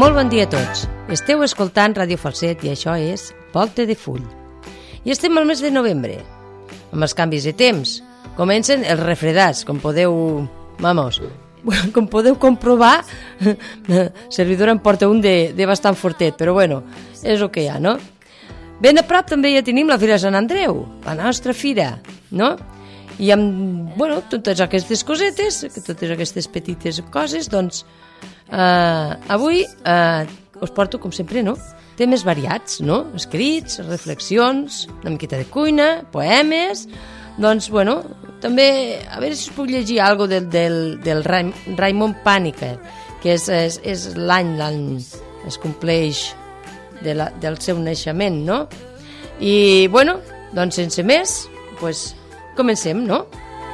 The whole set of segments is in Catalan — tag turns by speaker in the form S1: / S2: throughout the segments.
S1: Molt bon dia a tots. Esteu escoltant Ràdio Falset i això és Volta de Full. I estem al mes de novembre, amb els canvis de temps. Comencen els refredats, com podeu comprovar. Servidora em porta un de bastant fortet, però bueno, és el que hi ha, no? Ben a prop també ja tenim la Fira de Sant Andreu, la nostra fira, no? I amb, totes aquestes cosetes, totes aquestes petites coses, doncs, avui us porto, com sempre, no? Temes variats, no? Escrits, reflexions, una miqueta de cuina, poemes, doncs, també, a veure si us puc llegir alguna cosa del Raimon Paniker, que és l'any, es compleix del seu naixement, no? I, doncs, sense més, doncs, comencem, no?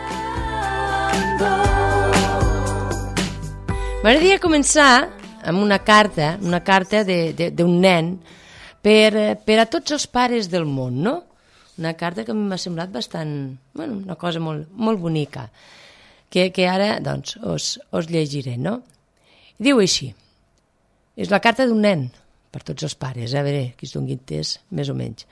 S1: M'agradaria començar amb una carta d'un nen per a tots els pares del món, no? Una carta que m'ha semblat bastant, una cosa molt, molt bonica, que ara, doncs, us llegiré, no? Diu així, és la carta d'un nen, per tots els pares, a veure, que es doni entès, més o menys.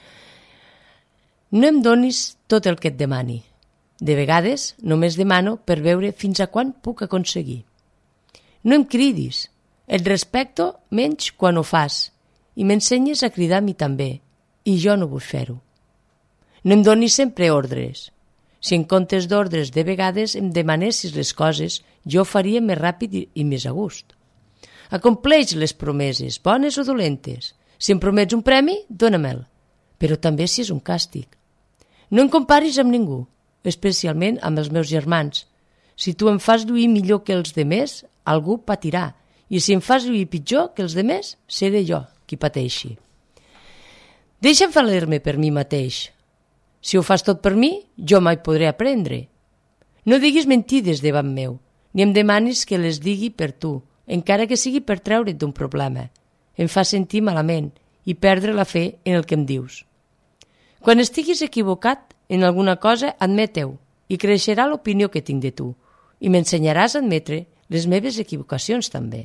S1: No em donis tot el que et demani. De vegades només demano per veure fins a quan puc aconseguir. No em cridis, et respecto menys quan ho fas i m'ensenyes a cridar a mi també, i jo no vull fer-ho. No em donis sempre ordres. Si en comptes d'ordres de vegades em demanessis les coses, jo ho faria més ràpid i més a gust. Acompleix les promeses, bones o dolentes. Si em promets un premi, dóna-me'l, però també si és un càstig. No em comparis amb ningú, especialment amb els meus germans. Si tu em fas lluir millor que els demés, algú patirà, i si em fas lluir pitjor que els demés, seré jo qui pateixi. Deixa'm valer-me per mi mateix. Si ho fas tot per mi, jo mai podré aprendre. No diguis mentides davant meu, ni em demanis que les digui per tu, encara que sigui per treure't d'un problema. Em fa sentir malament i perdre la fe en el que em dius. Quan estiguis equivocat en alguna cosa, admet-ho, i creixerà l'opinió que tinc de tu, i m'ensenyaràs a admetre les meves equivocacions també.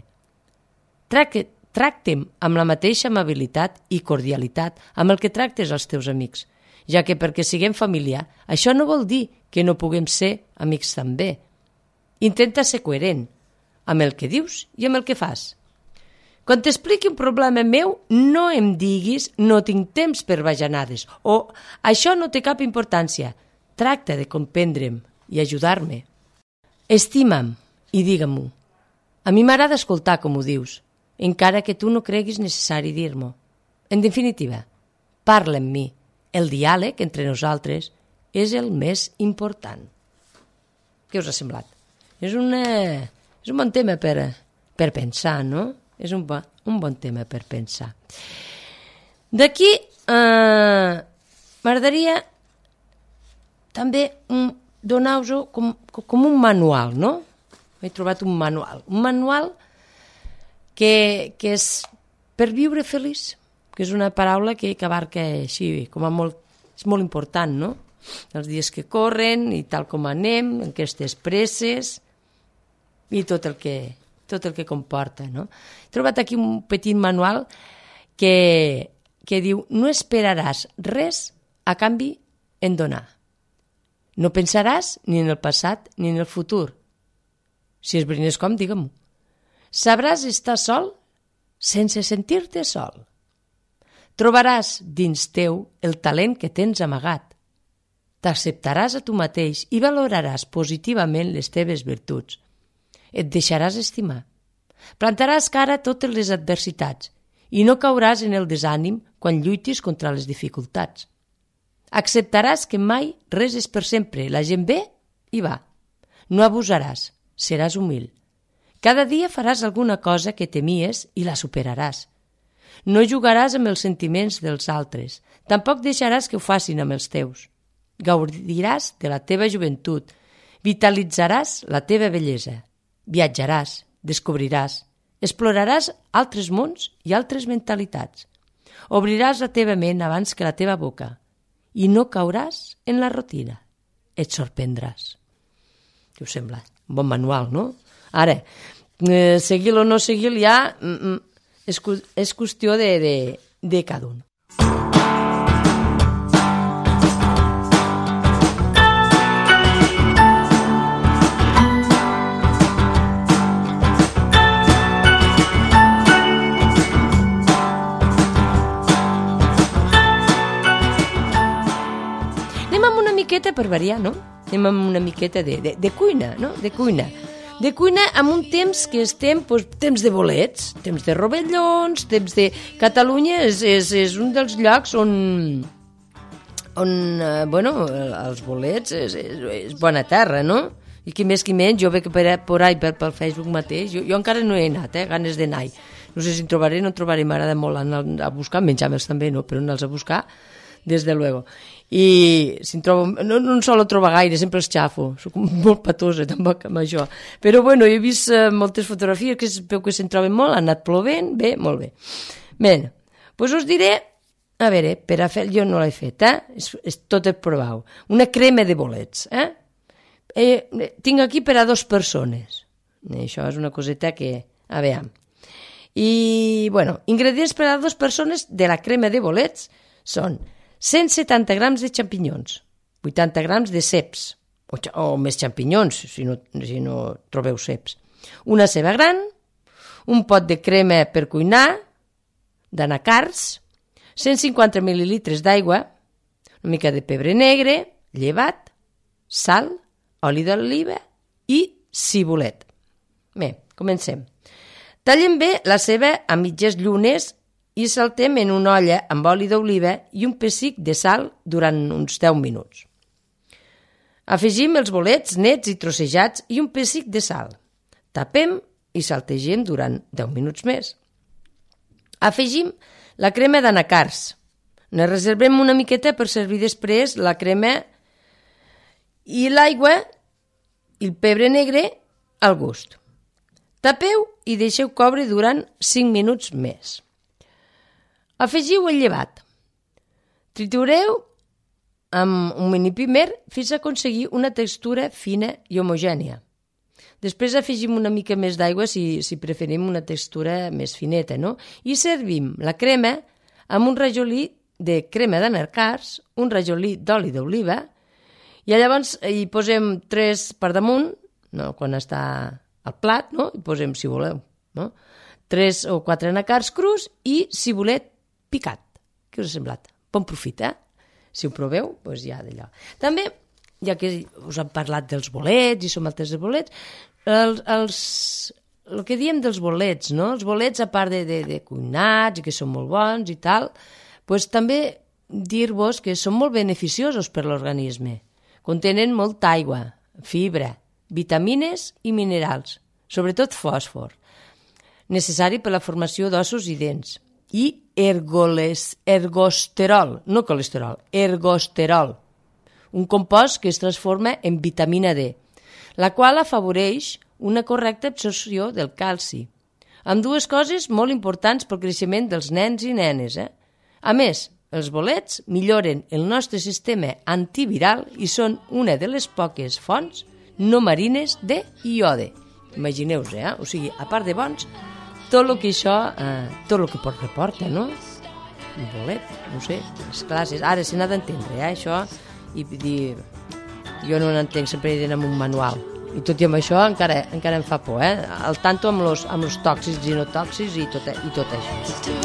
S1: Tracta'm amb la mateixa amabilitat i cordialitat amb el que tractes als teus amics, ja que perquè siguem família, això no vol dir que no puguem ser amics també. Intenta ser coherent amb el que dius i amb el que fas. Quan t'expliqui un problema meu, no em diguis no tinc temps per bajanades o això no té cap importància. Tracta de comprendre'm i ajudar-me. Estima'm i digue-m'ho. A mi m'agrada escoltar com ho dius, encara que tu no creguis necessari dir-m'ho. En definitiva, parla amb mi. El diàleg entre nosaltres és el més important. Què us ha semblat? És un bon tema per pensar, no? És un bon tema per pensar. D'aquí m'agradaria també donar-vos com un manual, no? He trobat un manual que és per viure feliç, que és una paraula que abarca així, com a molt, és molt important, no? Els dies que corren i tal com anem, aquestes presses i tot el que comporta, no? He trobat aquí un petit manual que diu no esperaràs res a canvi en donar. No pensaràs ni en el passat ni en el futur. Si esbrines com, digue-m'ho. Sabràs estar sol sense sentir-te sol. Trobaràs dins teu el talent que tens amagat. T'acceptaràs a tu mateix i valoraràs positivament les teves virtuts. Et deixaràs estimar. Plantaràs cara a totes les adversitats i no cauràs en el desànim quan lluitis contra les dificultats. Acceptaràs que mai res és per sempre, la gent ve i va. No abusaràs, seràs humil. Cada dia faràs alguna cosa que temies i la superaràs. No jugaràs amb els sentiments dels altres, tampoc deixaràs que ho facin amb els teus. Gaudiràs de la teva joventut, vitalitzaràs la teva bellesa. Viatjaràs, descobriràs, exploraràs altres mons i altres mentalitats. Obriràs la teva ment abans que la teva boca i no cauràs en la rutina. Et sorprendràs. Què us sembla? Un bon manual, no? Ara, seguir-lo o no seguir-lo ja és qüestió de cada un. Per variar, no? Anem amb una miqueta de cuina, no? De cuina amb un temps que estem, temps de bolets, temps de rovellons, temps de... Catalunya és un dels llocs on els bolets és bona terra, no? I qui més qui menys, jo veig per ahí pel Facebook mateix, jo encara no he anat, ganes d'anar-hi. No sé si en trobaré, no en trobaré, m'agrada molt anar a buscar, menjar-me'ls també, no? Però anar-los a buscar, des de luego. I si en trobo, no en solo trobar gaire, sempre els xafo, soc molt patosa tampoc amb això, però bueno, he vist moltes fotografies que veu que se'n troben molt, ha anat plovent, bé, molt bé. Bé, doncs us diré, a veure, per a fer, jo no l'he fet, és tot el provau, una crema de bolets, tinc aquí per a 2 persones, això és una coseta que, a veure, i, bueno, ingredients per a 2 persones de la crema de bolets són 170 grams de xampinyons, 80 grams de ceps, o més xampinyons, si no trobeu ceps, una ceba gran, un pot de crema per cuinar, d'anacards, 150 mil·lilitres d'aigua, una mica de pebre negre, llevat, sal, oli d'oliva i cibulet. Bé, comencem. Tallem bé la ceba a mitges llunes i saltem en una olla amb oli d'oliva i un pessic de sal durant uns 10 minuts. Afegim els bolets nets i trossejats i un pessic de sal. Tapem i saltegem durant 10 minuts més. Afegim la crema d'anacards. Ne reservem una miqueta per servir després la crema i l'aigua i el pebre negre al gust. Tapeu i deixeu coure durant 5 minuts més. Afegiu el llevat. Tritureu amb un mini primer fins a aconseguir una textura fina i homogènia. Després afegim una mica més d'aigua si preferim una textura més fineta, no? I servim la crema amb un rajolí de crema d'anacards, un rajolí d'oli d'oliva, i llavors hi posem 3 per damunt, no? Quan està al plat, no? Hi posem, si voleu, no? 3 o 4 anacards crus i cibulet picat. Què us ha semblat? Bon profit, Si ho proveu, doncs ja d'allò. També, ja que us hem parlat dels bolets i som altres de bolets, el que diem dels bolets, no? Els bolets, a part de cuinats i que són molt bons i tal, doncs també dir-vos que són molt beneficiosos per l'organisme. Contenen molta aigua, fibra, vitamines i minerals, sobretot fòsfor, necessari per la formació d'ossos i dents, i ergosterol, no colesterol, ergosterol, un compost que es transforma en vitamina D, la qual afavoreix una correcta absorció del calci. Amb 2 coses molt importants pel creixement dels nens i nenes. A més, els bolets milloren el nostre sistema antiviral i són una de les poques fonts no marines de iode. Imagineu-vos, o sigui, a part de bons, tot el que això, tot el que reporta, no? Un bolet, no sé, les classes. Ara se n'ha d'entendre, això, i dir, jo no n'entenc, sempre he d'anar amb un manual. I tot i amb això encara em fa por, al tanto amb els tòxics i no tòxics i tot això.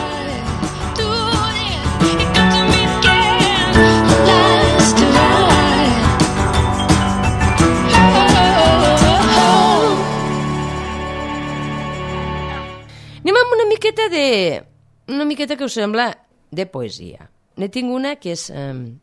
S1: Anem amb una miqueta que us sembla de poesia. Ne tinc una que és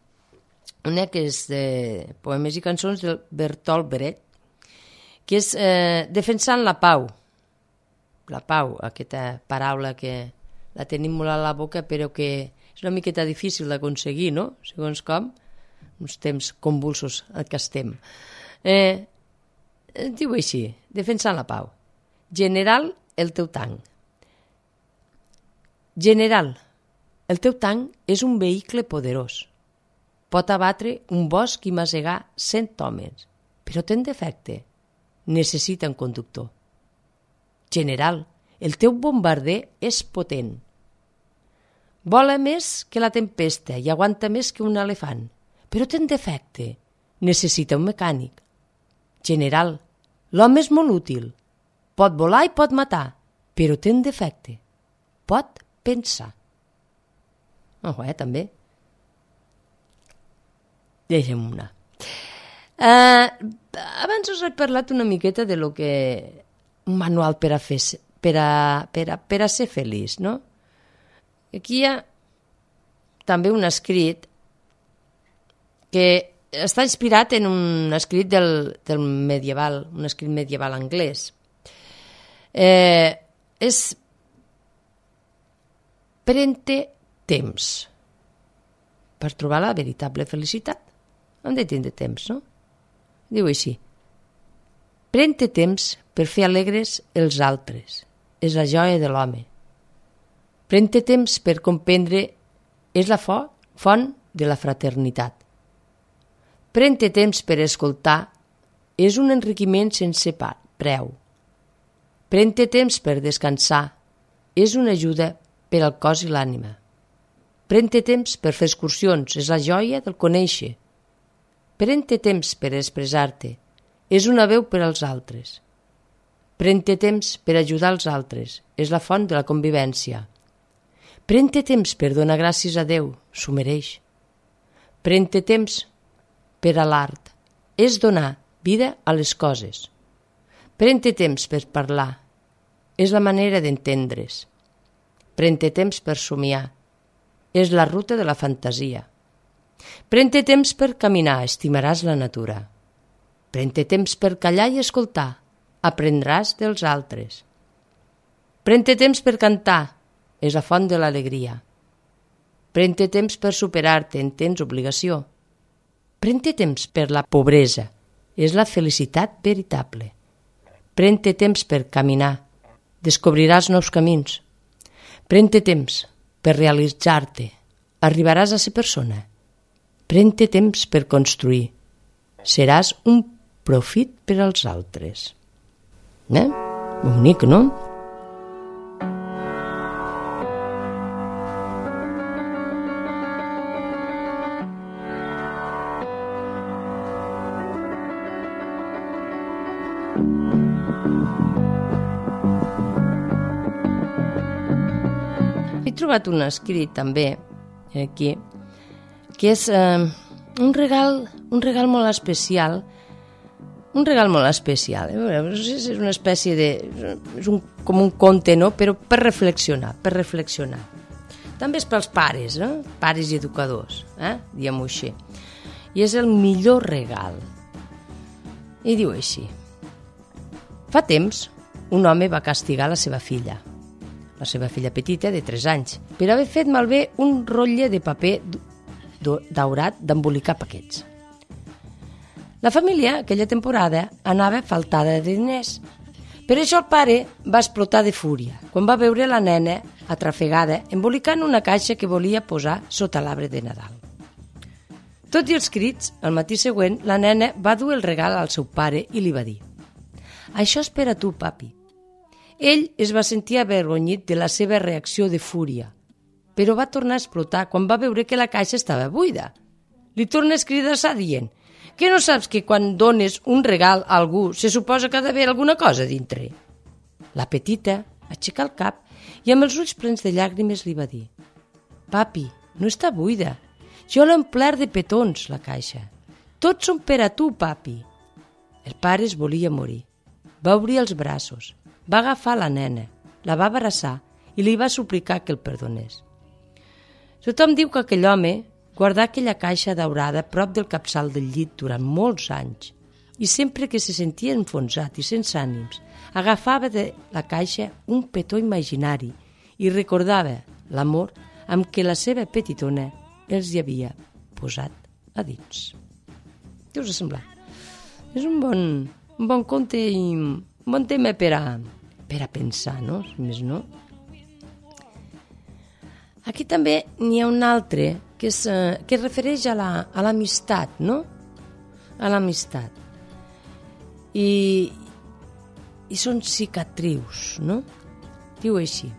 S1: de poemes i cançons del Bertolt Brecht, que és defensant la pau. La pau, aquesta paraula que la tenim molt a la boca, però que és una miqueta difícil d'aconseguir, no? Segons com, uns temps convulsos en què estem. Diu així, defensant la pau. General, el teu tanc. General, el teu tanc és un vehicle poderós. Pot abatre un bosc i masegar 100 homes, però té un defecte. Necessita un conductor. General, El teu bombarder és potent. Vola més que la tempesta i aguanta més que un elefant, però té un defecte. Necessita un mecànic. General, l'home és molt útil. Pot volar i pot matar, però té un defecte. Pot pensar. També. Deixem una. Abans us he parlat una miqueta de lo que un manual per a ser feliç, no? Aquí hi ha també un escrit que està inspirat en un escrit del medieval, un escrit medieval anglès. És pren-te temps per trobar la veritable felicitat. Hem de tindre temps, no? Diu així: pren-te temps per fer alegres els altres. És la joia de l'home. Pren-te temps per comprendre és la font de la fraternitat. Pren-te temps per escoltar és un enriquiment sense preu. Pren-te temps per descansar és una ajuda per al cos i l'ànima. Pren-te temps per fer excursions és la joia del conèixer. Pren-te temps per expressar-te és una veu per als altres. Pren-te temps per ajudar els altres és la font de la convivència. Pren-te temps per donar gràcies a Déu, s'ho mereix. Pren-te temps per a l'art, és donar vida a les coses. Pren-te temps per parlar, és la manera d'entendre's. Pren-te temps per somiar, és la ruta de la fantasia. Pren-te temps per caminar, estimaràs la natura. Pren-te temps per callar i escoltar, aprendràs dels altres. Pren-te temps per cantar, és la font de l'alegria. Pren-te temps per superar-te en tens obligació. Pren-te temps per la pobresa, és la felicitat veritable. Pren-te temps per caminar, descobriràs nous camins. Pren-te temps per realitzar-te, arribaràs a ser persona. Pren-te temps per construir, seràs un profit per als altres. Bonic, no? He trobat un escrit també aquí que és un regal molt especial. És una espècie de... és com un conte, no? Però per reflexionar. També és pels pares, no? Pares i educadors, diguem-ho així. I és el millor regal. I diu així: fa temps, un home va castigar la seva filla petita de 3 anys, per haver fet malbé un rotlle de paper daurat d'embolicar paquets. La família, aquella temporada, anava faltada de diners. Per això el pare va explotar de fúria quan va veure la nena atrafegada embolicant una caixa que volia posar sota l'arbre de Nadal. Tot i els crits, el matí següent, la nena va dur el regal al seu pare i li va dir: això és per a tu, papi. Ell es va sentir avergonyit de la seva reacció de fúria, però va tornar a explotar quan va veure que la caixa estava buida. Li torna a escridassar dient: que no saps que quan dones un regal a algú se suposa que ha d'haver alguna cosa dintre? La petita aixeca el cap i amb els ulls plens de llàgrimes li va dir: papi, no està buida. Jo l'he omplert de petons, la caixa. Tots són per a tu, papi. El pare es volia morir. Va obrir els braços, va agafar la nena, la va abraçar i li va suplicar que el perdonés. Tothom diu que aquell home guardà aquella caixa daurada prop del capçal del llit durant molts anys i sempre que se sentia enfonsat i sense ànims, agafava de la caixa un petó imaginari i recordava l'amor amb què la seva petitona els hi havia posat a dins. Què us ha semblat? És un bon conte i un bon tema per a pensar, no? Més no? Aquí també n'hi ha un altre que es refereix a l'amistat, no? A l'amistat. I són cicatrius, no? Diu així: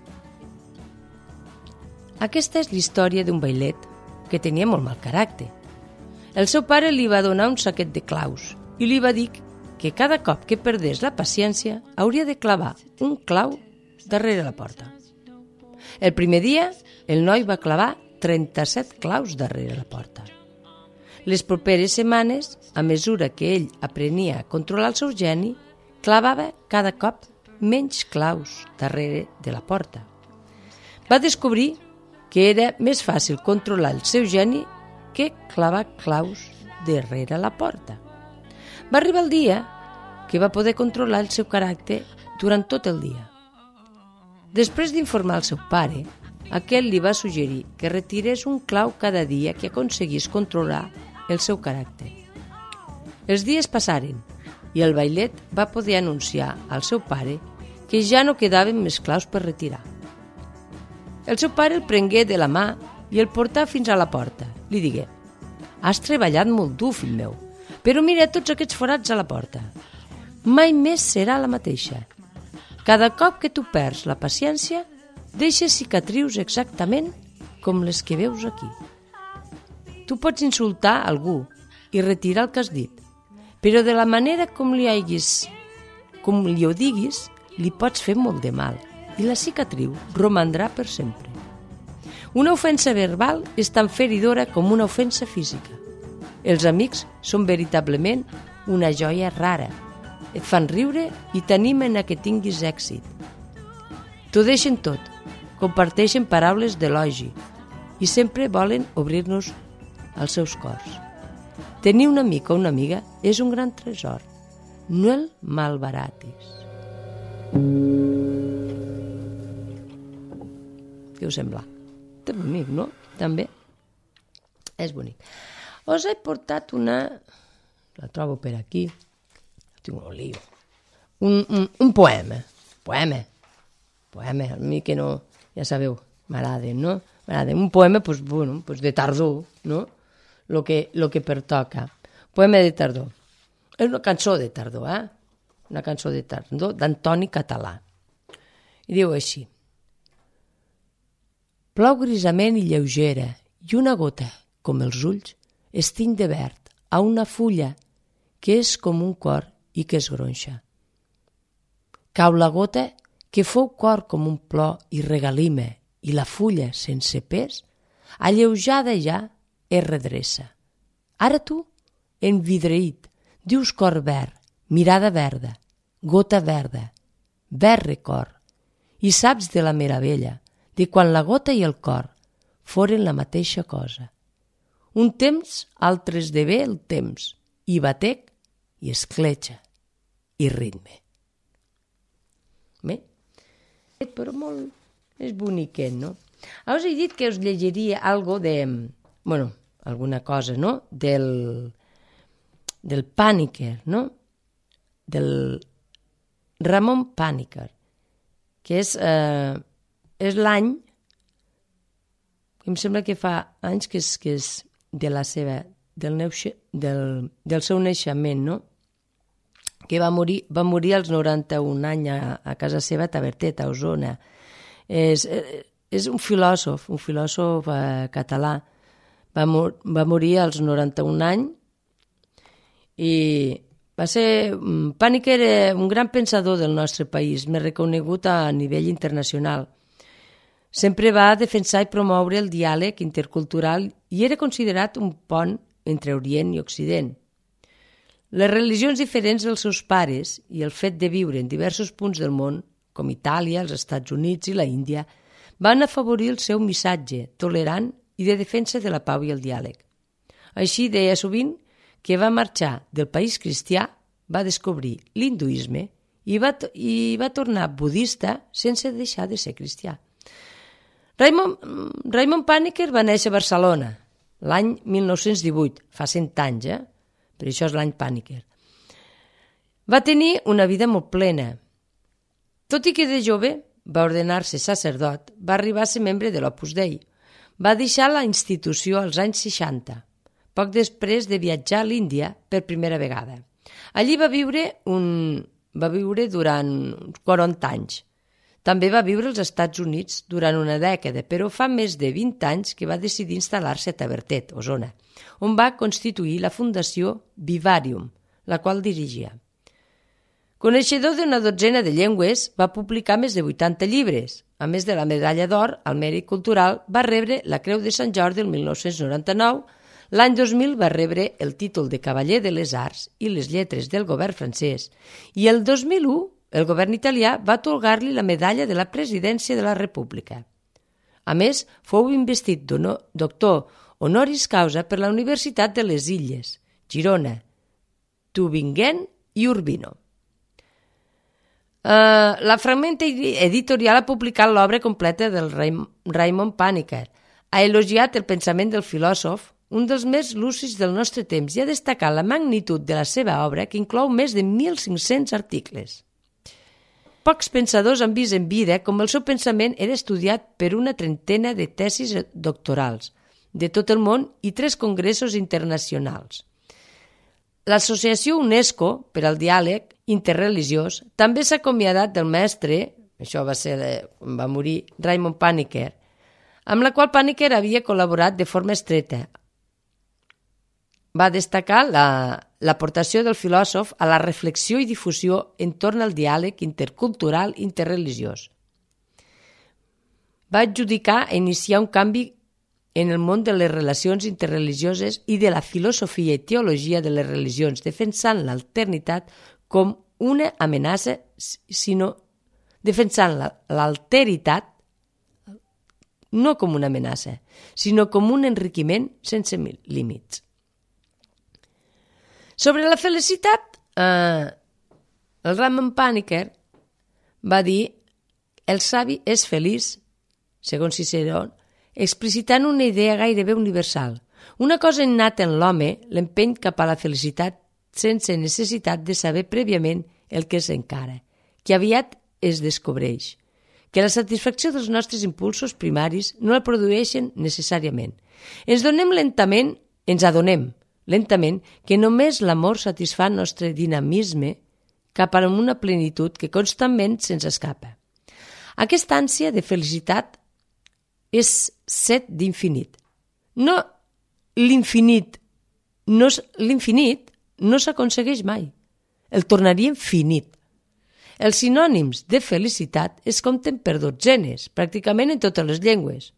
S1: aquesta és la història d'un vailet que tenia molt mal caràcter. El seu pare li va donar un saquet de claus i li va dir que cada cop que perdés la paciència hauria de clavar un clau darrere la porta. El primer dia, el noi va clavar 37 claus darrere la porta. Les properes setmanes, a mesura que ell aprenia a controlar el seu geni, clavava cada cop menys claus darrere de la porta. Va descobrir que era més fàcil controlar el seu geni que clavar claus darrere la porta. Va arribar el dia que va poder controlar el seu caràcter durant tot el dia. Després d'informar el seu pare, aquell li va suggerir que retirés un clau cada dia que aconseguís controlar el seu caràcter. Els dies passaren i el vailet va poder anunciar al seu pare que ja no quedaven més claus per retirar. El seu pare el prengué de la mà i el portà fins a la porta. Li digué: has treballat molt dur, fill meu, però mira tots aquests forats a la porta. Mai més serà la mateixa. Cada cop que tu perds la paciència, deixes cicatrius exactament com les que veus aquí. Tu pots insultar algú i retirar el que has dit, però de la manera com li ho diguis, li pots fer molt de mal i la cicatriu romandrà per sempre. Una ofensa verbal és tan feridora com una ofensa física. Els amics són veritablement una joia rara. Et fan riure i t'animen a que tinguis èxit. T'ho deixen tot, comparteixen paraules d'elogi i sempre volen obrir-nos els seus cors. Tenir un amic o una amiga és un gran tresor. No el malbaratis. Què us sembla? És bonic, no? També és bonic. Us he portat una... La trobo per aquí. Tinc un lío. Un poema. Poema, a mi que no... Ja sabeu, m'agraden, no? M'agraden. Un poema, doncs, bueno, doncs de tardor, no? Lo que pertoca. Poema de tardor. És una cançó de tardor, Una cançó de tardor d'Antoni Català. I diu així: plou grisament i lleugera, i una gota, com els ulls, es tiny de verd a una fulla que és com un cor i que es gronxa. Cau la gota que fou cor com un plor i regalima, i la fulla, sense pes, alleujada ja, es redreça. Ara tu, envidreït, dius cor verd, mirada verda, gota verda, verd record, i saps de la meravella de quan la gota i el cor foren la mateixa cosa. Un temps, altre esdevé el temps, i batec, i escletxa, i ritme. Bé, però molt és boniquet, no? Us he dit que us llegiria algo de... Bueno, alguna cosa, no? Del Paniker, no? Del Ramon Paniker, que és l'any, em sembla que fa anys que és de la seva, del seu naixement, no? Que va morir als 91 anys a casa seva a Tavertet, a Osona. És un filòsof català. Va morir als 91 anys i va ser... Paniker era un gran pensador del nostre país, més reconegut a nivell internacional. Sempre va defensar i promoure el diàleg intercultural i era considerat un pont entre Orient i Occident. Les religions diferents dels seus pares i el fet de viure en diversos punts del món, com Itàlia, els Estats Units i la Índia, van afavorir el seu missatge tolerant i de defensa de la pau i el diàleg. Així deia sovint que va marxar del país cristià, va descobrir l'hinduisme i va tornar budista sense deixar de ser cristià. Raymond Paniker va néixer a Barcelona l'any 1918, fa 100 anys, per això és l'any Paniker. Va tenir una vida molt plena. Tot i que de jove va ordenar-se sacerdot, va arribar a ser membre de l'Opus Dei. Va deixar la institució als anys 60, poc després de viatjar a l'Índia per primera vegada. Allí va viure durant uns 40 anys. També va viure als Estats Units durant una dècada, però fa més de 20 anys que va decidir instal·lar-se a Tavertet, Osona, on va constituir la Fundació Vivarium, la qual dirigia. Coneixedor d'una dotzena de llengües, va publicar més de 80 llibres. A més de la medalla d'or al mèrit cultural, va rebre la Creu de Sant Jordi el 1999. L'any 2000 va rebre el títol de Cavaller de les Arts i les Lletres del govern francès i el 2001 el govern italià va atorgar-li la medalla de la presidència de la República. A més, fou investit doctor honoris causa per la Universitat de les Illes, Girona, Tübingen i Urbino. La Fragment Editorial ha publicat l'obra completa del Raymond Panikkar. Ha elogiat el pensament del filòsof, un dels més lúcids del nostre temps, i ha destacat la magnitud de la seva obra, que inclou més de 1.500 articles. Pocs pensadors han vist en vida com el seu pensament era estudiat per una trentena de tesis doctorals de tot el món i 3 congressos internacionals. L'Associació UNESCO per al Diàleg Interreligiós també s'ha acomiadat del mestre, això va ser quan va morir Raymond Panikkar, amb la qual Panikkar havia col·laborat de forma estreta. Va destacar l'aportació del filòsof a la reflexió i difusió entorn al diàleg intercultural interreligiós. Va adjudicar a iniciar un canvi en el món de les relacions interreligioses i de la filosofia i teologia de les religions, defensant l'alternitat com una amenaça, defensant l'alteritat no com una amenaça, sinó com un enriquiment sense límits. Sobre la felicitat, el Raymond Panikkar va dir el savi és feliç, segons Ciceró, explicitant una idea gairebé universal. Una cosa innata en l'home l'empeny cap a la felicitat sense necessitat de saber prèviament el que s'encara, que aviat es descobreix, que la satisfacció dels nostres impulsos primaris no la produeixen necessàriament. Ens adonem lentament que només l'amor satisfà el nostre dinamisme cap a una plenitud que constantment se'ns escapa. Aquesta ànsia de felicitat és set d'infinit. L'infinit no s'aconsegueix mai. El tornaria infinit. Els sinònims de felicitat es compten per dotzenes, pràcticament en totes les llengües.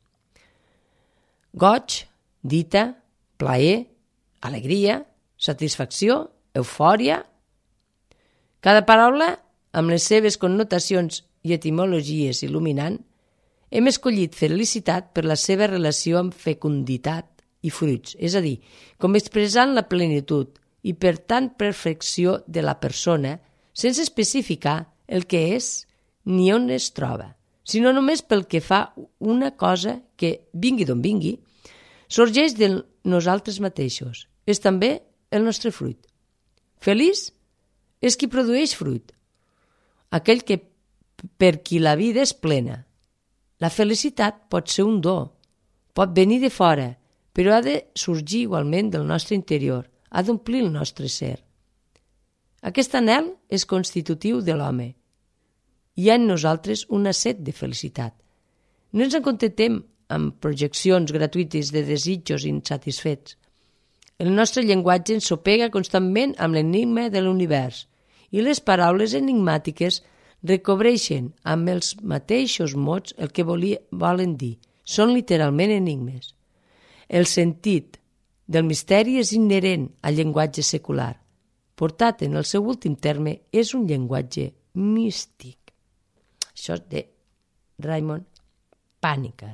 S1: Goig, dita, plaer, alegria, satisfacció, eufòria. Cada paraula, amb les seves connotacions i etimologies il·luminant, hem escollit felicitat per la seva relació amb fecunditat i fruits, és a dir, com expressant la plenitud i per tant perfecció de la persona, sense especificar el que és ni on es troba, sinó només pel que fa una cosa que, vingui d'on vingui, sorgeix de nosaltres mateixos. És també el nostre fruit. Feliç és qui produeix fruit, aquell que per qui la vida és plena. La felicitat pot ser un do, pot venir de fora, però ha de sorgir igualment del nostre interior, ha d'omplir el nostre ser. Aquest anhel és constitutiu de l'home. Hi ha en nosaltres una set de felicitat. No ens en contentem amb projeccions gratuïtes de desitjos insatisfets. El nostre llenguatge ensopega constantment amb l'enigma de l'univers i les paraules enigmàtiques recobreixen amb els mateixos mots el que volen dir. Són literalment enigmes. El sentit del misteri és inherent al llenguatge secular. Portat en el seu últim terme, és un llenguatge místic. Això és de Raymond Panikkar.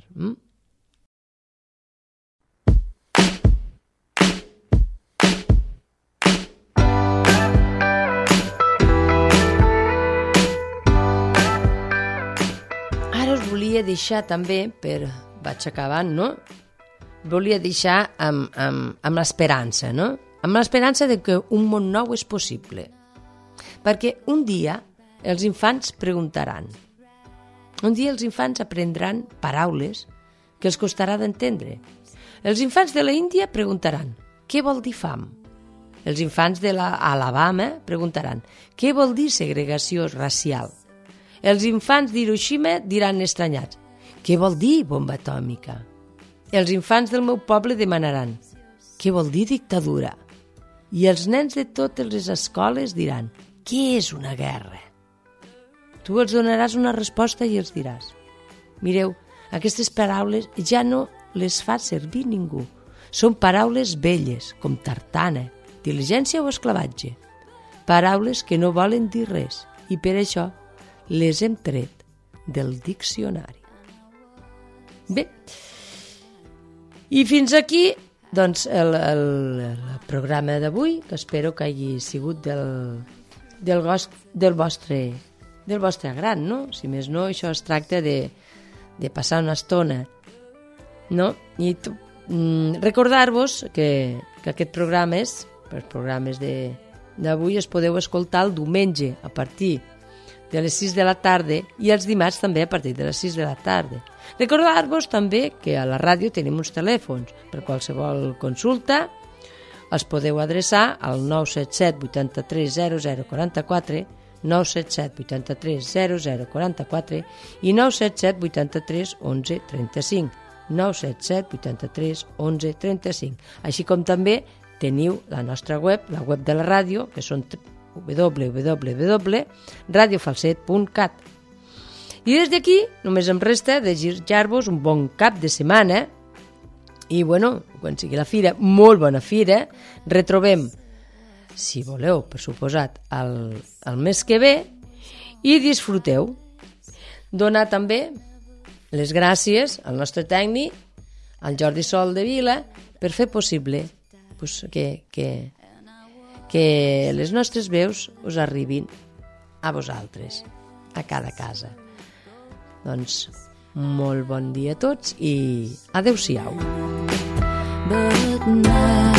S1: Volia deixar també, vaig acabant, no? Volia deixar amb l'esperança, no? Amb l'esperança de que un món nou és possible. Perquè un dia els infants preguntaran. Un dia els infants aprendran paraules que els costarà d'entendre. Els infants de la Índia preguntaran, què vol dir fam? Els infants de l'Alabama preguntaran, què vol dir segregació racial? Els infants d'Hiroshima diran estranyats: què vol dir bomba atòmica? Els infants del meu poble demanaran: què vol dir dictadura? I els nens de totes les escoles diran: què és una guerra? Tu els donaràs una resposta i els diràs: mireu, aquestes paraules ja no les fa servir ningú. Són paraules velles, com tartana, diligència o esclavatge. Paraules que no volen dir res i per això les hem tret del diccionari. Bé, i fins aquí doncs el programa d'avui, que espero que hagi sigut del vostre agrat, no? Si més no, això es tracta de passar una estona, no? I recordar-vos que aquest programes, els programes d'avui es podeu escoltar el diumenge a partir de les 6 de la tarda i els dimarts també a partir de les 6 de la tarda. Recordar-vos també que a la ràdio tenim uns telèfons. Per qualsevol consulta els podeu adreçar al 977 83 0044, 977 83 0044 i 977 83 11 35. 977 83 11 35. Així com també teniu la nostra web, la web de la ràdio, que són www.radiofalset.cat. I des d'aquí només em resta desitjar-vos un bon cap de setmana i, bueno, quan sigui la fira, molt bona fira. Retrobem, si voleu, per suposat, el mes que ve i disfruteu. Donar també les gràcies al nostre tècnic, al Jordi Sol de Vila, per fer possible que les nostres veus us arribin a vosaltres, a cada casa. Doncs molt bon dia a tots i adeu-siau.